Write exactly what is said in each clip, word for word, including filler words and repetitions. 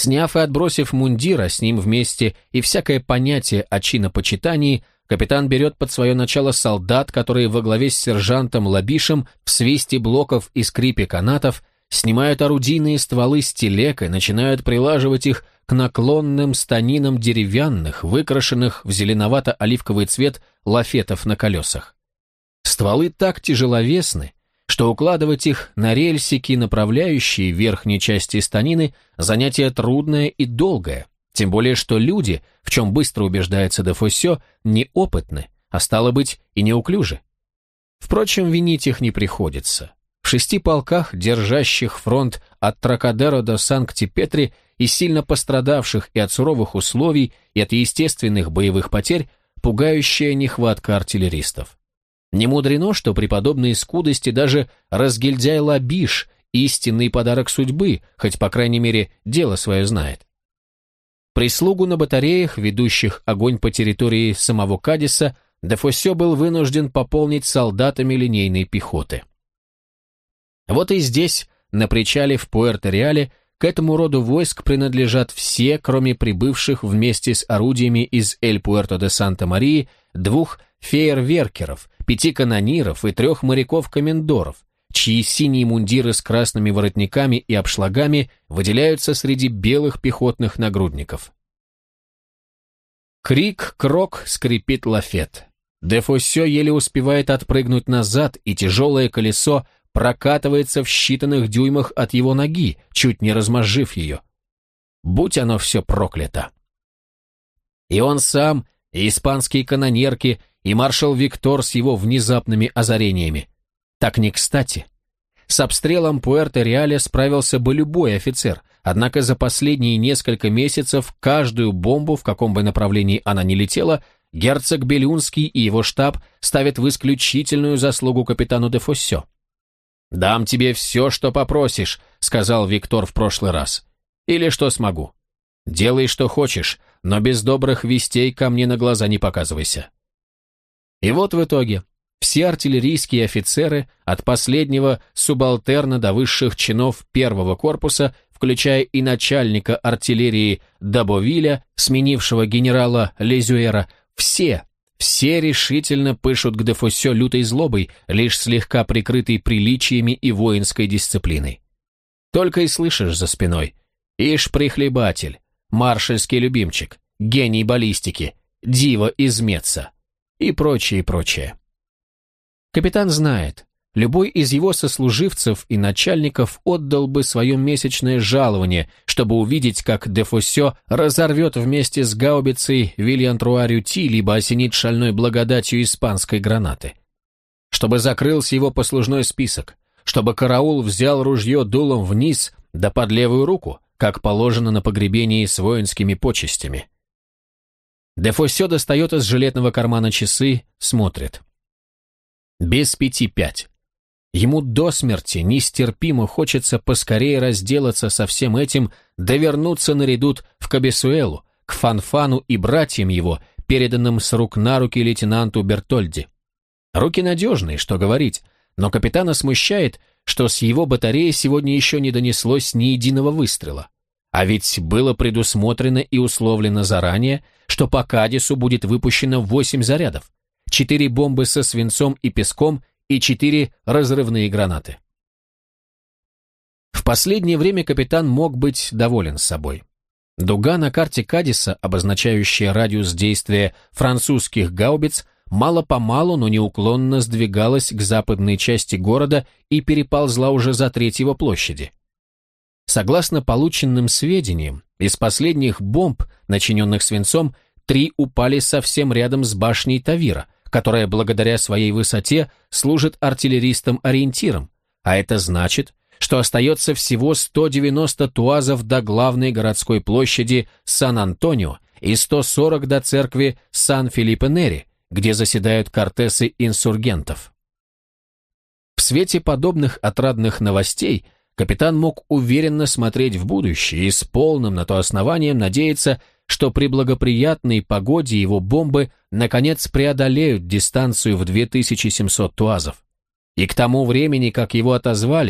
Сняв и отбросив мундир, а с ним вместе и всякое понятие о чинопочитании, капитан берет под свое начало солдат, которые во главе с сержантом Лабишем в свисте блоков и скрипе канатов снимают орудийные стволы с телег и начинают прилаживать их к наклонным станинам деревянных, выкрашенных в зеленовато-оливковый цвет лафетов на колесах. Стволы так тяжеловесны, что укладывать их на рельсики, направляющие верхней части станины, занятие трудное и долгое, тем более что люди, в чем быстро убеждается де Фоссё, неопытны, а стало быть и неуклюжи. Впрочем, винить их не приходится. В шести полках, держащих фронт от Тракадеро до Санкти-Петри и сильно пострадавших и от суровых условий, и от естественных боевых потерь, пугающая нехватка артиллеристов. Не мудрено, что при подобной скудости даже разгильдяй Лабиш, истинный подарок судьбы, хоть, по крайней мере, дело свое знает. Прислугу на батареях, ведущих огонь по территории самого Кадиса, де Фоссё был вынужден пополнить солдатами линейной пехоты. Вот и здесь, на причале в Пуэрто-Реале, к этому роду войск принадлежат все, кроме прибывших вместе с орудиями из Эль-Пуэрто-де-Санта-Марии, двух фейерверкеров, пяти канониров и трех моряков-комендоров, чьи синие мундиры с красными воротниками и обшлагами выделяются среди белых пехотных нагрудников. Крик, крок, скрипит лафет. Де Фоссё еле успевает отпрыгнуть назад, и тяжелое колесо прокатывается в считанных дюймах от его ноги, чуть не размозжив ее. Будь оно все проклято. И он сам, и испанские канонерки, и маршал Виктор с его внезапными озарениями. Так не кстати. С обстрелом Пуэрто-Реаля справился бы любой офицер, однако за последние несколько месяцев каждую бомбу, в каком бы направлении она ни летела, герцог Белюнский и его штаб ставят в исключительную заслугу капитану де Фоссё. «Дам тебе все, что попросишь», — сказал Виктор в прошлый раз. «Или что смогу. Делай, что хочешь, но без добрых вестей ко мне на глаза не показывайся». И вот в итоге все артиллерийские офицеры, от последнего субалтерна до высших чинов первого корпуса, включая и начальника артиллерии Дабовиля, сменившего генерала Лезюэра, все, все решительно пышут к де Фоссё лютой злобой, лишь слегка прикрытой приличиями и воинской дисциплиной. Только и слышишь за спиной: «Ишь, прихлебатель, маршальский любимчик, гений баллистики, дива из Меца» и прочее, и прочее. Капитан знает, любой из его сослуживцев и начальников отдал бы свое месячное жалование, чтобы увидеть, как де Фоссё разорвет вместе с гаубицей Вильян-Труа-Рюти, либо осенит шальной благодатью испанской гранаты. Чтобы закрылся его послужной список, чтобы караул взял ружье дулом вниз, да под левую руку, как положено на погребении с воинскими почестями. Де Фоссё достает из жилетного кармана часы, смотрит. Без пяти пять. Ему до смерти нестерпимо хочется поскорее разделаться со всем этим, да вернуться на редут в Кабесуэлу, к Фанфану и братьям его, переданным с рук на руки лейтенанту Бертольди. Руки надежные, что говорить, но капитана смущает, что с его батареи сегодня еще не донеслось ни единого выстрела. А ведь было предусмотрено и условлено заранее, что по Кадису будет выпущено восемь зарядов, четыре бомбы со свинцом и песком и четыре разрывные гранаты. В последнее время капитан мог быть доволен собой. Дуга на карте Кадиса, обозначающая радиус действия французских гаубиц, мало-помалу, но неуклонно сдвигалась к западной части города и переползла уже за треть его площади. Согласно полученным сведениям, из последних бомб, начиненных свинцом, три упали совсем рядом с башней Тавира, которая благодаря своей высоте служит артиллеристам-ориентиром, а это значит, что остается всего сто девяносто туазов до главной городской площади Сан-Антонио и сто сорок до церкви Сан-Филиппе-Нери, где заседают кортесы инсургентов. В свете подобных отрадных новостей капитан мог уверенно смотреть в будущее и с полным на то основанием надеяться, что при благоприятной погоде его бомбы наконец преодолеют дистанцию в две тысячи семьсот туазов. И к тому времени, как его отозвали,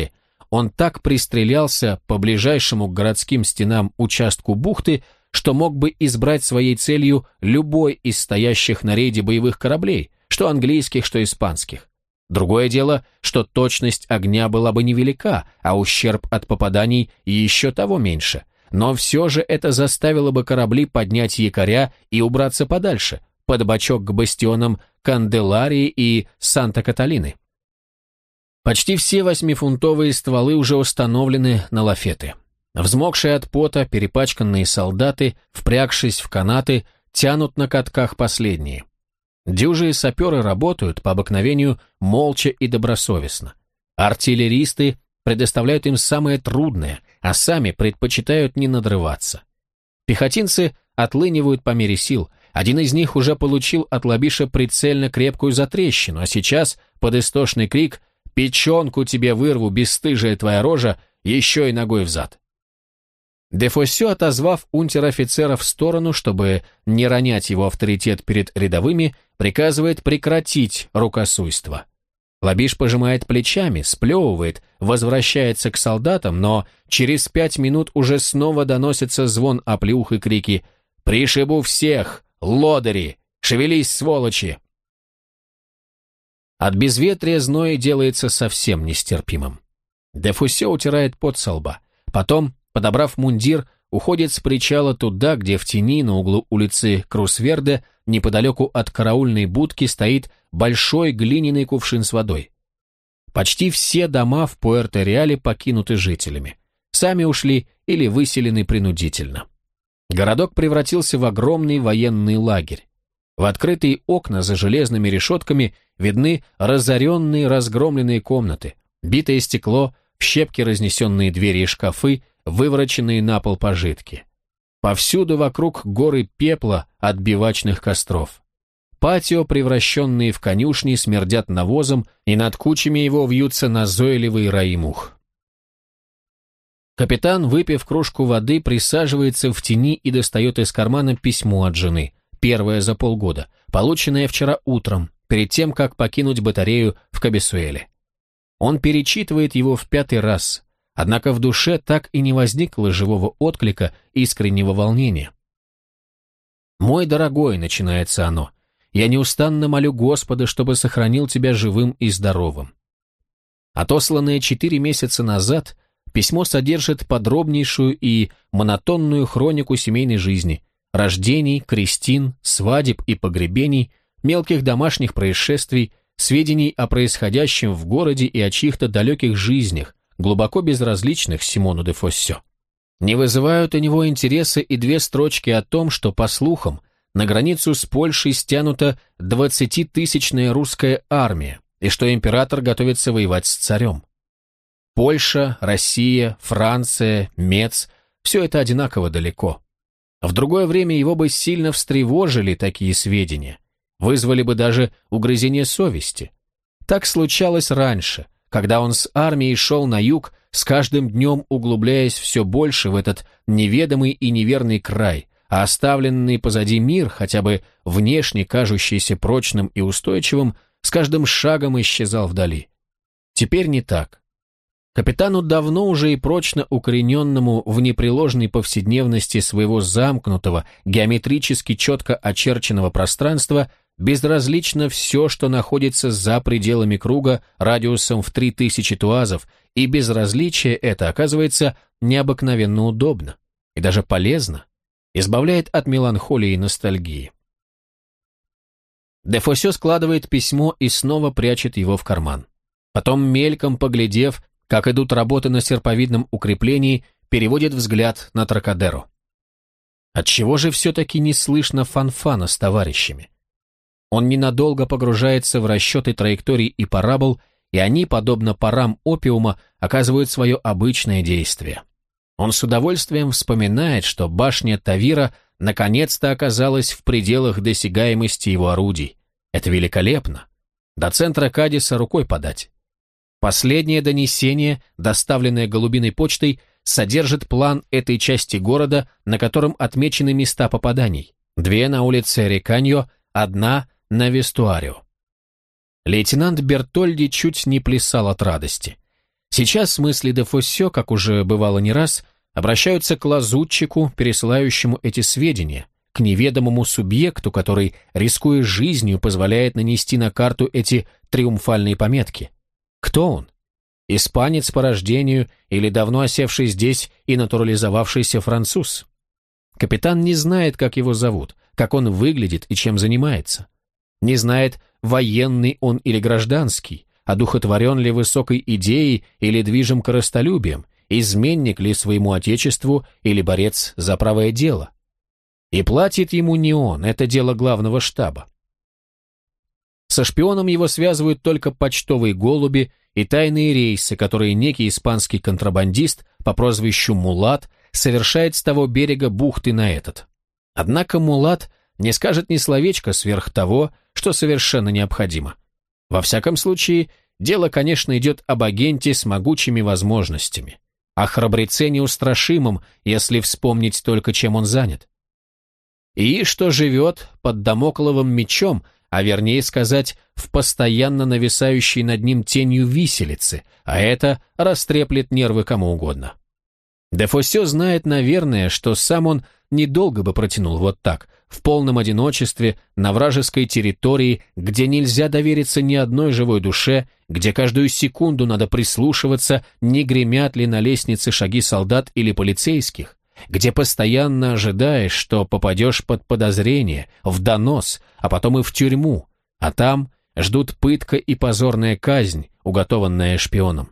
он так пристрелялся по ближайшему к городским стенам участку бухты, что мог бы избрать своей целью любой из стоящих на рейде боевых кораблей, что английских, что испанских. Другое дело, что точность огня была бы невелика, а ущерб от попаданий еще того меньше. Но все же это заставило бы корабли поднять якоря и убраться подальше, под бочок к бастионам Канделарии и Санта-Каталины. Почти все восьмифунтовые стволы уже установлены на лафеты. Взмокшие от пота, перепачканные солдаты, впрягшись в канаты, тянут на катках последние. Дюжие саперы работают, по обыкновению, молча и добросовестно. Артиллеристы предоставляют им самое трудное, а сами предпочитают не надрываться. Пехотинцы отлынивают по мере сил. Один из них уже получил от Лабиша прицельно крепкую затрещину, а сейчас, под истошный крик «Печенку тебе вырву, бесстыжая твоя рожа!» еще и ногой взад. Дефоссё, отозвав унтер-офицера в сторону, чтобы не ронять его авторитет перед рядовыми, приказывает прекратить рукосуйство. Лабиш пожимает плечами, сплевывает, возвращается к солдатам, но через пять минут уже снова доносится звон оплеух и крики «Пришибу всех! Лодыри! Шевелись, сволочи!» От безветрия зной делается совсем нестерпимым. Дефоссё утирает пот со лба. Потом, подобрав мундир, уходит с причала туда, где в тени на углу улицы Крусверде, неподалеку от караульной будки, стоит большой глиняный кувшин с водой. Почти все дома в Пуэрто-Реале покинуты жителями. Сами ушли или выселены принудительно. Городок превратился в огромный военный лагерь. В открытые окна за железными решетками видны разоренные, разгромленные комнаты, битое стекло, в щепки разнесенные двери и шкафы, вывороченные на пол пожитки. Повсюду вокруг горы пепла от бивачных костров. Патио, превращенные в конюшни, смердят навозом, и над кучами его вьются назойливые раи мух. Капитан, выпив кружку воды, присаживается в тени и достает из кармана письмо от жены, первое за полгода, полученное вчера утром, перед тем, как покинуть батарею в Кабесуэле. Он перечитывает его в пятый раз, однако в душе так и не возникло живого отклика, искреннего волнения. «Мой дорогой», — начинается оно, — «я неустанно молю Господа, чтобы сохранил тебя живым и здоровым». Отосланное четыре месяца назад, письмо содержит подробнейшую и монотонную хронику семейной жизни, рождений, крестин, свадеб и погребений, мелких домашних происшествий, сведений о происходящем в городе и о чьих-то далеких жизнях, глубоко безразличных Симону де Фоссё. Не вызывают у него интереса и две строчки о том, что, по слухам, на границу с Польшей стянута двадцатитысячная русская армия, и что император готовится воевать с царем. Польша, Россия, Франция, Мец – все это одинаково далеко. В другое время его бы сильно встревожили такие сведения, вызвали бы даже угрызение совести. Так случалось раньше, когда он с армией шел на юг, с каждым днем углубляясь все больше в этот неведомый и неверный край, а оставленный позади мир, хотя бы внешне кажущийся прочным и устойчивым, с каждым шагом исчезал вдали. Теперь не так. Капитану, давно уже и прочно укорененному в непреложной повседневности своего замкнутого, геометрически четко очерченного пространства, безразлично все, что находится за пределами круга радиусом в три тысячи туазов, и безразличие это оказывается необыкновенно удобно и даже полезно, избавляет от меланхолии и ностальгии. Де Фоссё складывает письмо и снова прячет его в карман. Потом, мельком поглядев, как идут работы на серповидном укреплении, переводит взгляд на Трокадеро. Отчего же все-таки не слышно фанфана с товарищами? Он ненадолго погружается в расчеты траекторий и парабол, и они, подобно парам опиума, оказывают свое обычное действие. Он с удовольствием вспоминает, что башня Тавира наконец-то оказалась в пределах досягаемости его орудий. Это великолепно. До центра Кадиса рукой подать. Последнее донесение, доставленное голубиной почтой, содержит план этой части города, на котором отмечены места попаданий. Две на улице Реканьо, одна на Вестуарио. Лейтенант Бертольди чуть не плясал от радости. Сейчас мысли де Фоссё, как уже бывало не раз, обращаются к лазутчику, пересылающему эти сведения, к неведомому субъекту, который, рискуя жизнью, позволяет нанести на карту эти триумфальные пометки. Кто он? Испанец по рождению или давно осевший здесь и натурализовавшийся француз? Капитан не знает, как его зовут, как он выглядит и чем занимается. Не знает, военный он или гражданский, одухотворен ли высокой идеей или движим корыстолюбием, изменник ли своему отечеству или борец за правое дело. И платит ему не он, это дело главного штаба. Со шпионом его связывают только почтовые голуби и тайные рейсы, которые некий испанский контрабандист по прозвищу Мулат совершает с того берега бухты на этот. Однако Мулат не скажет ни словечка сверх того, что совершенно необходимо. Во всяком случае, дело, конечно, идет об агенте с могучими возможностями, о храбреце неустрашимом, если вспомнить только, чем он занят. И что живет под дамокловым мечом, а вернее сказать, в постоянно нависающей над ним тенью виселицы, а это растреплет нервы кому угодно. Де Фоссё знает, наверное, что сам он недолго бы протянул вот так, в полном одиночестве, на вражеской территории, где нельзя довериться ни одной живой душе, где каждую секунду надо прислушиваться, не гремят ли на лестнице шаги солдат или полицейских, где постоянно ожидаешь, что попадешь под подозрение, в донос, а потом и в тюрьму, а там ждут пытка и позорная казнь, уготованная шпионом.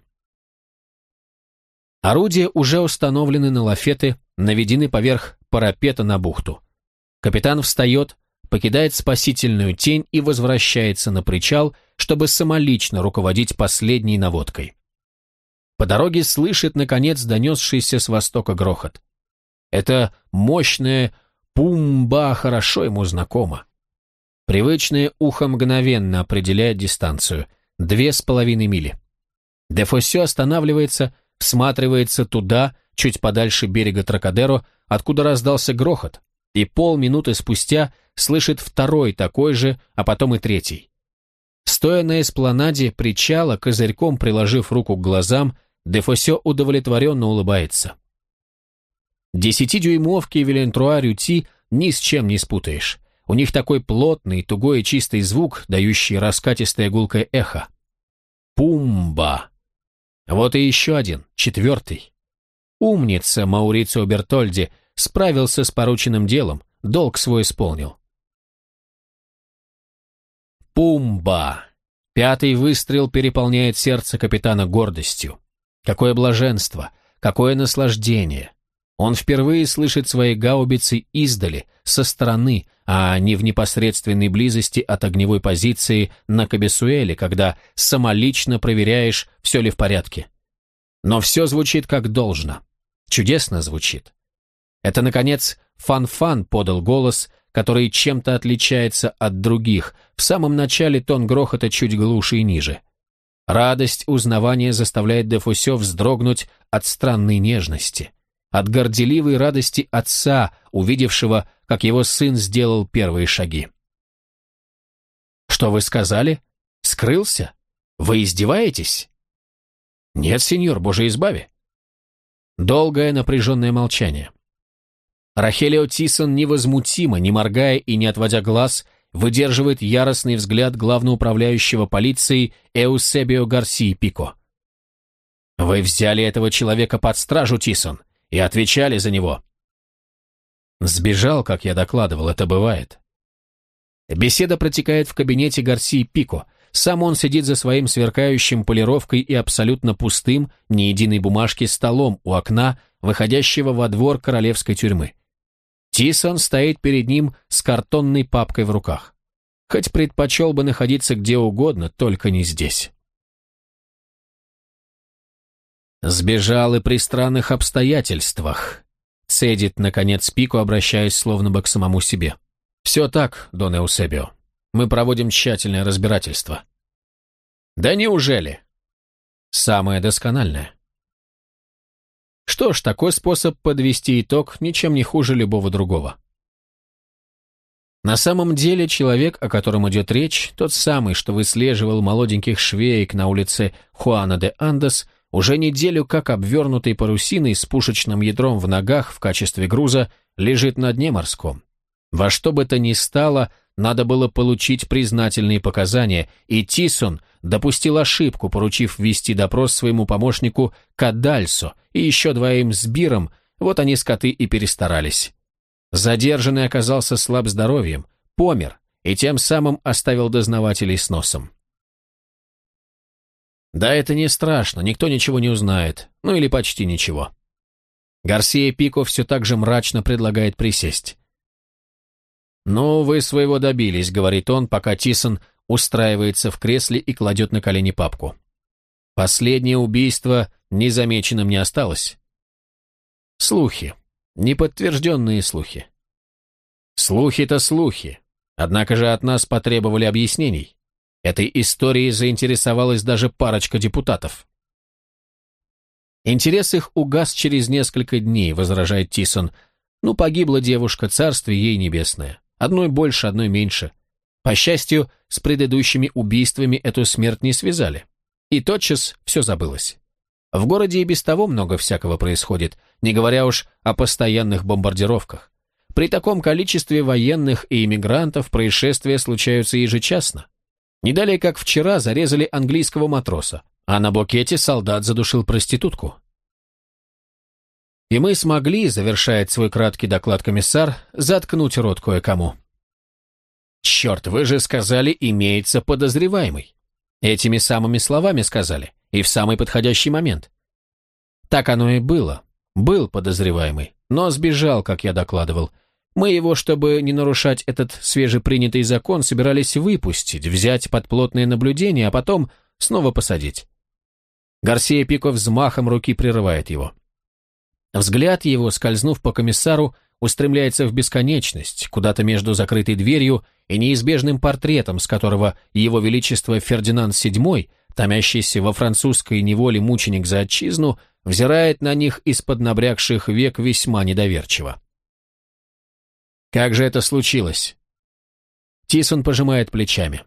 Орудия уже установлены на лафеты, наведены поверх парапета на бухту. Капитан встает, покидает спасительную тень и возвращается на причал, чтобы самолично руководить последней наводкой. По дороге слышит, наконец, донесшийся с востока грохот. Это мощное пумба хорошо ему знакомо. Привычное ухо мгновенно определяет дистанцию – две с половиной мили. Де Фоссё останавливается, всматривается туда, чуть подальше берега Трокадеро, откуда раздался грохот, и полминуты спустя слышит второй такой же, а потом и третий. Стоя на эспланаде причала, козырьком приложив руку к глазам, Де Фоссё удовлетворенно улыбается. Десятидюймовки Вилентруа-Рюти ни с чем не спутаешь. У них такой плотный, тугой и чистый звук, дающий раскатистое гулкое эхо. Пумба! Вот и еще один, четвертый. Умница Маурицио Бертольди, справился с порученным делом, долг свой исполнил. Пумба! Пятый выстрел переполняет сердце капитана гордостью. Какое блаженство, какое наслаждение! Он впервые слышит свои гаубицы издали, со стороны, а не в непосредственной близости от огневой позиции на Кабесуэле, когда самолично проверяешь, все ли в порядке. Но все звучит как должно. Чудесно звучит. Это, наконец, Фан-Фан подал голос, который чем-то отличается от других. В самом начале тон грохота чуть глуше и ниже. Радость узнавания заставляет де Фоссё вздрогнуть от странной нежности. От горделивой радости отца, увидевшего, как его сын сделал первые шаги. «Что вы сказали? Скрылся? Вы издеваетесь?» «Нет, сеньор, боже избави». Долгое напряженное молчание. Рахелио Тисон невозмутимо, не моргая и не отводя глаз, выдерживает яростный взгляд главноуправляющего полиции Эусебио Гарсии Пико. «Вы взяли этого человека под стражу, Тисон, и отвечали за него». Сбежал, как я докладывал, это бывает. Беседа протекает в кабинете Гарсии Пико. Сам он сидит за своим сверкающим полировкой и абсолютно пустым, ни единой бумажки столом у окна, выходящего во двор королевской тюрьмы. Тисон стоит перед ним с картонной папкой в руках. Хоть предпочел бы находиться где угодно, только не здесь. «Сбежал и при странных обстоятельствах», — цедит, наконец, Пико, обращаясь словно бы к самому себе. «Все так, Дон Эусебио. Мы проводим тщательное разбирательство». «Да неужели?» «Самое доскональное». Что ж, такой способ подвести итог ничем не хуже любого другого. На самом деле человек, о котором идет речь, тот самый, что выслеживал молоденьких швеек на улице Хуана де Андес, уже неделю как обвернутый парусиной с пушечным ядром в ногах в качестве груза лежит на дне морском. Во что бы то ни стало, надо было получить признательные показания, и Тисон допустил ошибку, поручив вести допрос своему помощнику Кадальсо и еще двоим сбирам, вот они, скоты, и перестарались. Задержанный оказался слаб здоровьем, помер, и тем самым оставил дознавателей с носом. Да, это не страшно, никто ничего не узнает, ну или почти ничего. Гарсия Пико все так же мрачно предлагает присесть. «Ну, вы своего добились», — говорит он, пока Тисон устраивается в кресле и кладет на колени папку. «Последнее убийство незамеченным не осталось». Слухи. Неподтвержденные слухи. Слухи-то слухи. Однако же от нас потребовали объяснений. Этой историей заинтересовалась даже парочка депутатов. Интерес их угас через несколько дней, возражает Тисон. Ну, погибла девушка, царствие ей небесное. Одной больше, одной меньше. По счастью, с предыдущими убийствами эту смерть не связали. И тотчас все забылось. В городе и без того много всякого происходит, не говоря уж о постоянных бомбардировках. При таком количестве военных и иммигрантов происшествия случаются ежечасно. Не далее, как вчера, зарезали английского матроса, а на букете солдат задушил проститутку. И мы смогли, завершает свой краткий доклад комиссар, заткнуть рот кое-кому. Черт, вы же сказали, имеется подозреваемый. Этими самыми словами сказали, и в самый подходящий момент. Так оно и было. Был подозреваемый, но сбежал, как я докладывал. Мы его, чтобы не нарушать этот свежепринятый закон, собирались выпустить, взять под плотное наблюдение, а потом снова посадить. Гарсия Пико взмахом руки прерывает его. Взгляд его, скользнув по комиссару, устремляется в бесконечность, куда-то между закрытой дверью и неизбежным портретом, с которого его величество Фердинанд седьмой, томящийся во французской неволе мученик за отчизну, взирает на них из-под набрякших век весьма недоверчиво. Как же это случилось? Тисон пожимает плечами.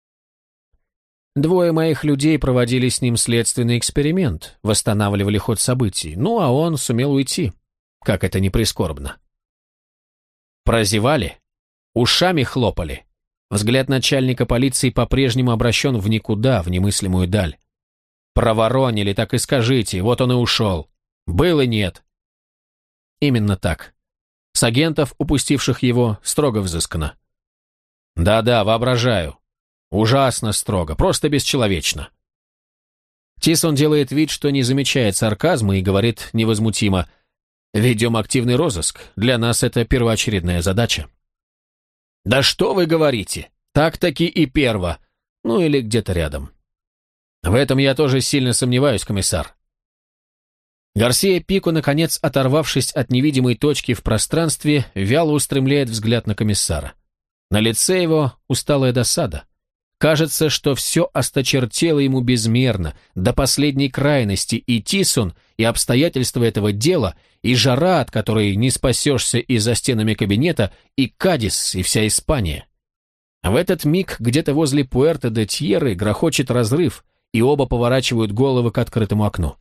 Двое моих людей проводили с ним следственный эксперимент, восстанавливали ход событий, ну а он сумел уйти. Как это ни прискорбно. Прозевали? Ушами хлопали? Взгляд начальника полиции по-прежнему обращен в никуда, в немыслимую даль. Проворонили, так и скажите, вот он и ушел. Был и нет. Именно так. С агентов, упустивших его, строго взыскано. Да-да, воображаю. Ужасно строго, просто бесчеловечно. Тисон делает вид, что не замечает сарказма и говорит невозмутимо: «Ведем активный розыск, для нас это первоочередная задача». «Да что вы говорите? Так-таки и перво. Ну или где-то рядом». «В этом я тоже сильно сомневаюсь, комиссар». Гарсия Пико, наконец, оторвавшись от невидимой точки в пространстве, вяло устремляет взгляд на комиссара. На лице его усталая досада. Кажется, что все осточертело ему безмерно, до последней крайности, и Тисон, и обстоятельства этого дела, и жара, от которой не спасешься и за стенами кабинета, и Кадис, и вся Испания. В этот миг где-то возле Пуэрто-де-Тьерры грохочет разрыв, и оба поворачивают головы к открытому окну.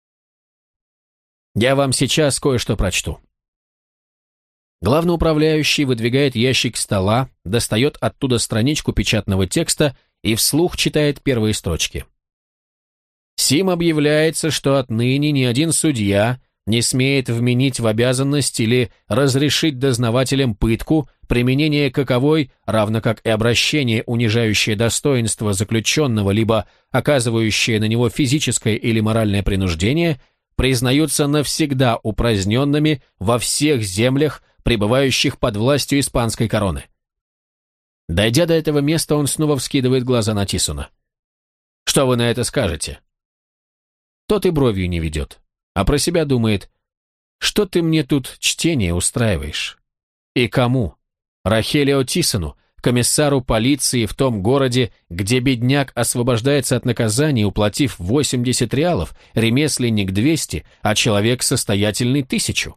Я вам сейчас кое-что прочту. Главноуправляющий выдвигает ящик стола, достает оттуда страничку печатного текста и вслух читает первые строчки. Сим объявляется, что отныне ни один судья не смеет вменить в обязанность или разрешить дознавателям пытку, применение каковой, равно как и обращение, унижающее достоинство заключенного, либо оказывающее на него физическое или моральное принуждение, признаются навсегда упраздненными во всех землях, пребывающих под властью испанской короны. Дойдя до этого места, он снова вскидывает глаза на Тисона. «Что вы на это скажете?» Тот и бровью не ведет, а про себя думает: «Что ты мне тут чтение устраиваешь?» И кому? Рахелио Тисону, комиссару полиции в том городе, где бедняк освобождается от наказания, уплатив восемьдесят реалов, ремесленник двести, а человек состоятельный тысячу.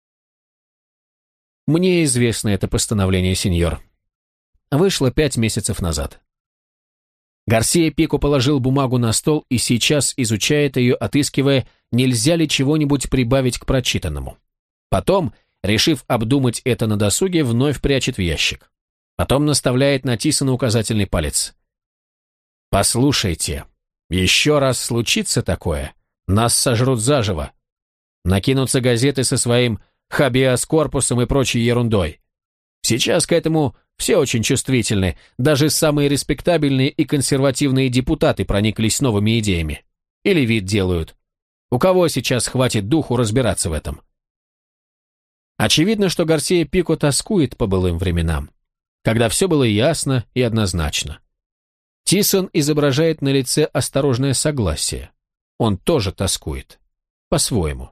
Мне известно это постановление, сеньор. Вышло пять месяцев назад. Гарсия Пико положил бумагу на стол и сейчас изучает ее, отыскивая, нельзя ли чего-нибудь прибавить к прочитанному. Потом, решив обдумать это на досуге, вновь прячет в ящик. Потом наставляет на Тисона указательный палец. «Послушайте, еще раз случится такое, нас сожрут заживо. Накинутся газеты со своим хабеас корпусом и прочей ерундой. Сейчас к этому все очень чувствительны, даже самые респектабельные и консервативные депутаты прониклись новыми идеями. Или вид делают. У кого сейчас хватит духу разбираться в этом?» Очевидно, что Гарсия Пико тоскует по былым временам, когда все было ясно и однозначно. Тисон изображает на лице осторожное согласие. Он тоже тоскует. По-своему.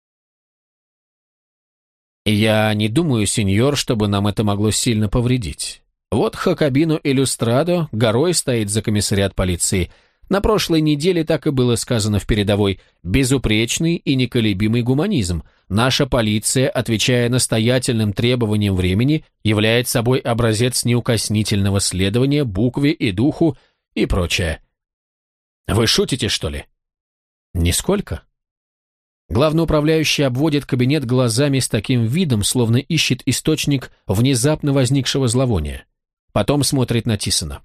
«Я не думаю, сеньор, чтобы нам это могло сильно повредить. Вот Хакобино Иллюстрадо горой стоит за комиссариат полиции. На прошлой неделе так и было сказано в передовой: безупречный и неколебимый гуманизм. Наша полиция, отвечая настоятельным требованиям времени, является собой образец неукоснительного следования букве и духу и прочее. Вы шутите, что ли?» «Нисколько». Главноуправляющий обводит кабинет глазами с таким видом, словно ищет источник внезапно возникшего зловония. Потом смотрит на Тисона.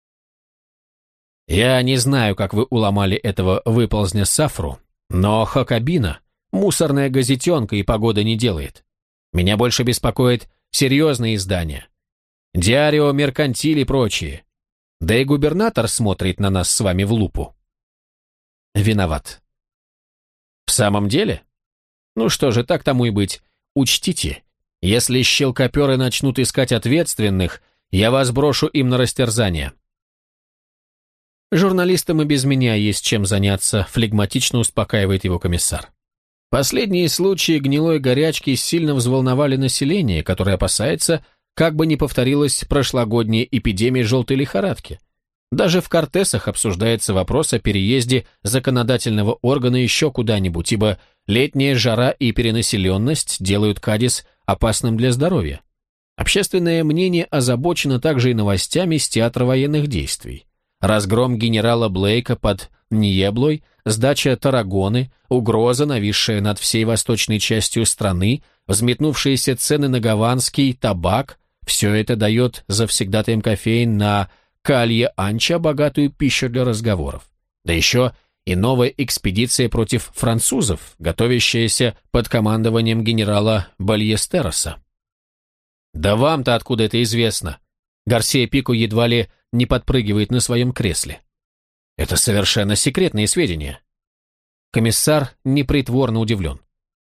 «Я не знаю, как вы уломали этого выползня Сафру, но Хакобино — мусорная газетенка и погода не делает. Меня больше беспокоит серьезные издания. Диарио Меркантиль и прочие. Да и губернатор смотрит на нас с вами в лупу». «Виноват». «В самом деле? Ну что же, так тому и быть. Учтите, если щелкоперы начнут искать ответственных, я вас брошу им на растерзание». «Журналистам и без меня есть чем заняться», — флегматично успокаивает его комиссар. Последние случаи гнилой горячки сильно взволновали население, которое опасается, как бы не повторилась прошлогодняя эпидемия желтой лихорадки. Даже в Кортесах обсуждается вопрос о переезде законодательного органа еще куда-нибудь, ибо летняя жара и перенаселенность делают Кадис опасным для здоровья. Общественное мнение озабочено также и новостями с театра военных действий. Разгром генерала Блейка под Ньеблой, сдача Таррагоны, угроза, нависшая над всей восточной частью страны, взметнувшиеся цены на гаванский табак – все это дает завсегдатаям кофеин на Калье-Анча богатую пищу для разговоров. Да еще и новая экспедиция против французов, готовящаяся под командованием генерала Бальестероса. «Да вам-то откуда это известно?» Гарсия Пико едва ли не подпрыгивает на своем кресле. «Это совершенно секретные сведения». Комиссар непритворно удивлен.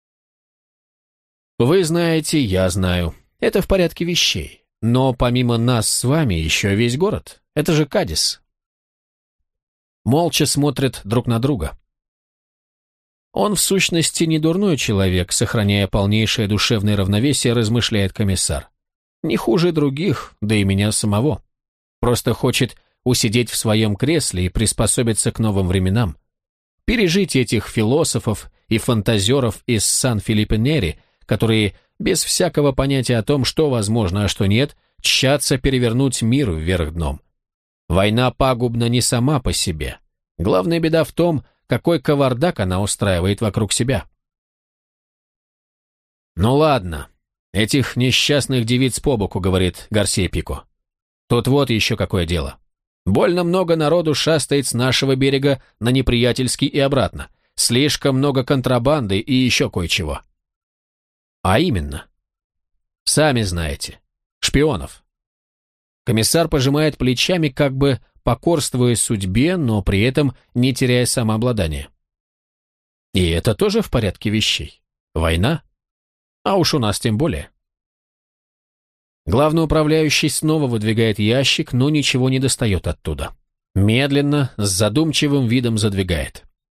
«Вы знаете, я знаю. Это в порядке вещей. Но помимо нас с вами еще весь город. Это же Кадис». Молча смотрят друг на друга. Он в сущности не дурной человек, сохраняя полнейшее душевное равновесие, размышляет комиссар. Не хуже других, да и меня самого. Просто хочет усидеть в своем кресле и приспособиться к новым временам. Пережить этих философов и фантазеров из Сан-Филиппе-Нери, которые без всякого понятия о том, что возможно, а что нет, тщатся перевернуть мир вверх дном. Война пагубна не сама по себе. Главная беда в том, какой кавардак она устраивает вокруг себя. «Ну ладно, этих несчастных девиц по боку», — говорит Гарсия Пико. «Тут вот еще какое дело. Больно много народу шастает с нашего берега на неприятельский и обратно. Слишком много контрабанды и еще кое-чего». «А именно?» «Сами знаете. Шпионов». Комиссар пожимает плечами, как бы покорствуя судьбе, но при этом не теряя самообладания. «И это тоже в порядке вещей? Война? А уж у нас тем более». Главноуправляющий снова выдвигает ящик, но ничего не достает оттуда. Медленно, с задумчивым видом задвигает.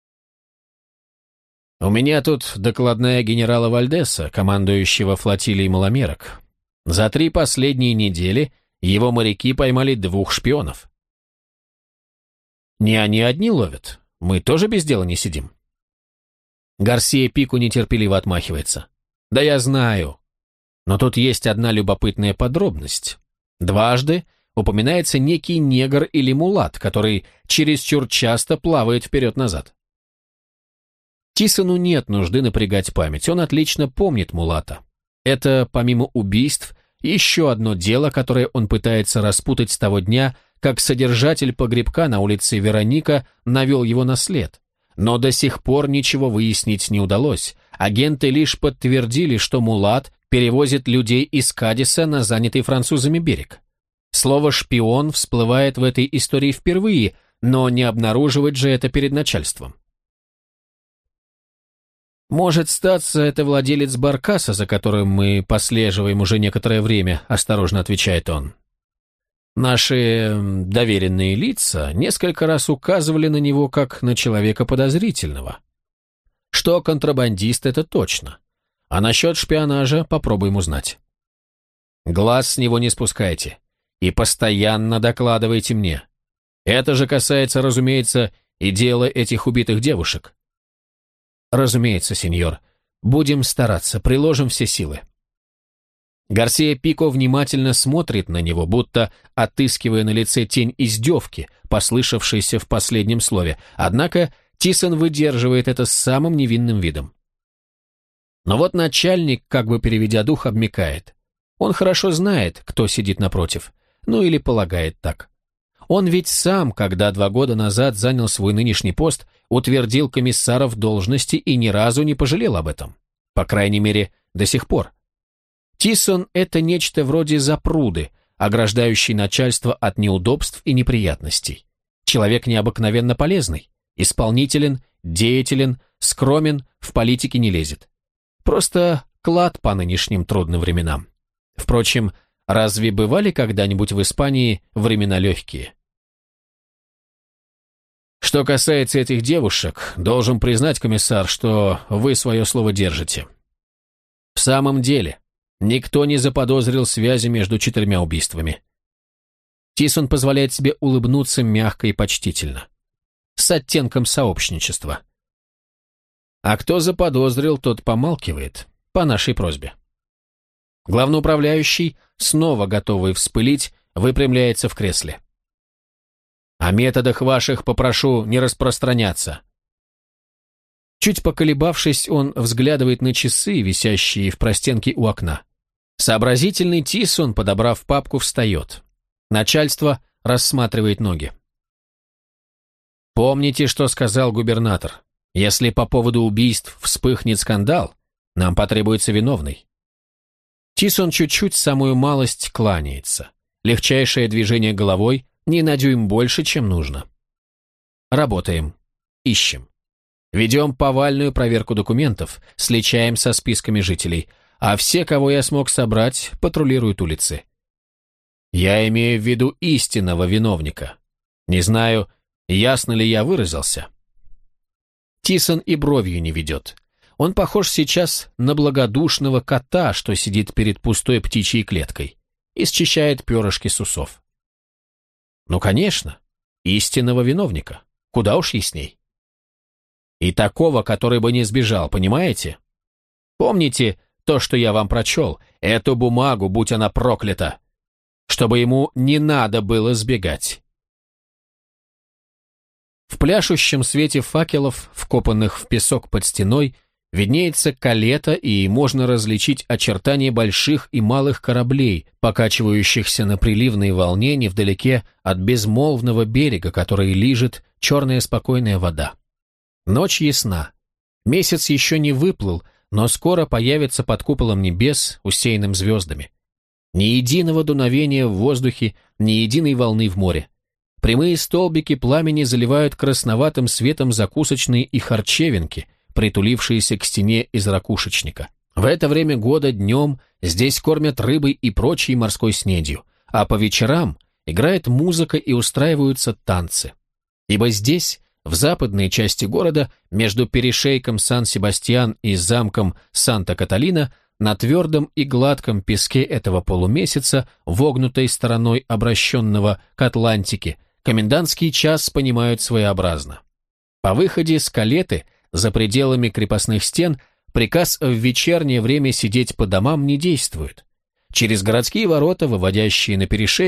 «У меня тут докладная генерала Вальдеса, командующего флотилией маломерок. За три последние недели его моряки поймали двух шпионов». «Не они одни ловят. Мы тоже без дела не сидим». Гарсия Пико нетерпеливо отмахивается. «Да я знаю. Но тут есть одна любопытная подробность. Дважды упоминается некий негр или мулат, который чересчур часто плавает вперед-назад. Тисону нет нужды напрягать память, он отлично помнит мулата. Это, помимо убийств, еще одно дело, которое он пытается распутать с того дня, как содержатель погребка на улице Вероника навел его на след. Но до сих пор ничего выяснить не удалось. Агенты лишь подтвердили, что мулат перевозит людей из Кадиса на занятый французами берег. Слово «шпион» всплывает в этой истории впервые, но не обнаруживать же это перед начальством. «Может, статься, это владелец баркаса, за которым мы послеживаем уже некоторое время», — осторожно отвечает он. «Наши доверенные лица несколько раз указывали на него как на человека подозрительного. Что контрабандист, это точно. А насчет шпионажа попробуем узнать. Глаз с него не спускайте и постоянно докладывайте мне. Это же касается, разумеется, и дела этих убитых девушек». «Разумеется, сеньор. Будем стараться, приложим все силы». Гарсия Пико внимательно смотрит на него, будто отыскивая на лице тень издевки, послышавшейся в последнем слове, однако Тисон выдерживает это с самым невинным видом. Но вот начальник, как бы переведя дух, обмякает. Он хорошо знает, кто сидит напротив, ну или полагает так. Он ведь сам, когда два года назад занял свой нынешний пост, утвердил комиссара в должности и ни разу не пожалел об этом. По крайней мере, до сих пор. Тисон – это нечто вроде запруды, ограждающей начальство от неудобств и неприятностей. Человек необыкновенно полезный, исполнителен, деятелен, скромен, в политике не лезет. Просто клад по нынешним трудным временам. Впрочем, разве бывали когда-нибудь в Испании времена легкие? Что касается этих девушек, должен признать, комиссар, что вы свое слово держите. В самом деле, никто не заподозрил связи между четырьмя убийствами. Тисон позволяет себе улыбнуться мягко и почтительно, с оттенком сообщничества. А кто заподозрил, тот помалкивает, по нашей просьбе. Главноуправляющий, снова готовый вспылить, выпрямляется в кресле. О методах ваших попрошу не распространяться. Чуть поколебавшись, он взглядывает на часы, висящие в простенке у окна. Сообразительный Тисон, подобрав папку, встает. Начальство рассматривает ноги. Помните, что сказал губернатор? Если по поводу убийств вспыхнет скандал, нам потребуется виновный. Тисон чуть-чуть, самую малость, кланяется. Легчайшее движение головой, не на дюйм больше, чем нужно. Работаем. Ищем. Ведем повальную проверку документов, сличаем со списками жителей, а все, кого я смог собрать, патрулируют улицы. Я имею в виду истинного виновника. Не знаю, ясно ли я выразился. Тисон и бровью не ведет. Он похож сейчас на благодушного кота, что сидит перед пустой птичьей клеткой и счищает перышки с усов. Ну, конечно, истинного виновника. Куда уж ясней. И такого, который бы не сбежал, понимаете? Помните то, что я вам прочел, эту бумагу, будь она проклята, чтобы ему не надо было сбегать. В пляшущем свете факелов, вкопанных в песок под стеной, виднеется калета, и можно различить очертания больших и малых кораблей, покачивающихся на приливной волне невдалеке от безмолвного берега, который лижет черная спокойная вода. Ночь ясна. Месяц еще не выплыл, но скоро появится под куполом небес, усеянным звездами. Ни единого дуновения в воздухе, ни единой волны в море. Прямые столбики пламени заливают красноватым светом закусочные и харчевинки, притулившиеся к стене из ракушечника. В это время года днем здесь кормят рыбой и прочей морской снедью, а по вечерам играет музыка и устраиваются танцы. Ибо здесь, в западной части города, между перешейком Сан-Себастьян и замком Санта-Каталина, на твердом и гладком песке этого полумесяца, вогнутой стороной обращенного к Атлантике, комендантский час понимают своеобразно. По выходе с калеты, за пределами крепостных стен, приказ в вечернее время сидеть по домам не действует. Через городские ворота, выводящие на перешеек,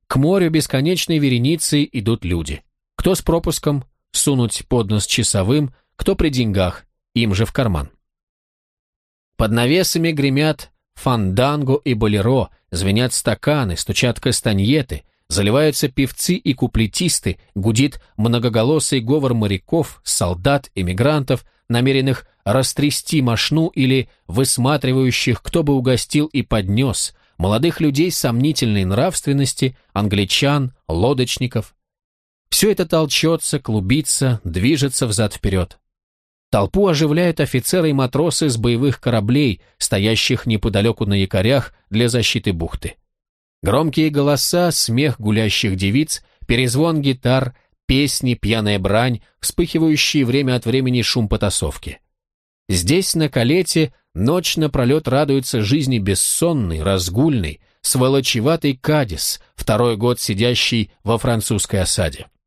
К морю бесконечной вереницей идут люди. Кто с пропуском, сунуть под нос часовым, кто при деньгах, им же в карман. Под навесами гремят фанданго и болеро, звенят стаканы, стучат кастаньеты, заливаются певцы и куплетисты, гудит многоголосый говор моряков, солдат, эмигрантов, намеренных растрясти мошну или высматривающих, кто бы угостил и поднес, молодых людей сомнительной нравственности, англичан, лодочников. Все это толчется, клубится, движется взад-вперед. Толпу оживляют офицеры и матросы с боевых кораблей, стоящих неподалеку на якорях для защиты бухты. Громкие голоса, смех гулящих девиц, перезвон гитар, песни, пьяная брань, вспыхивающий время от времени шум потасовки. Здесь, на Калете, ночь напролет радуется жизни бессонный, разгульный, сволочеватый Кадис, второй год сидящий во французской осаде.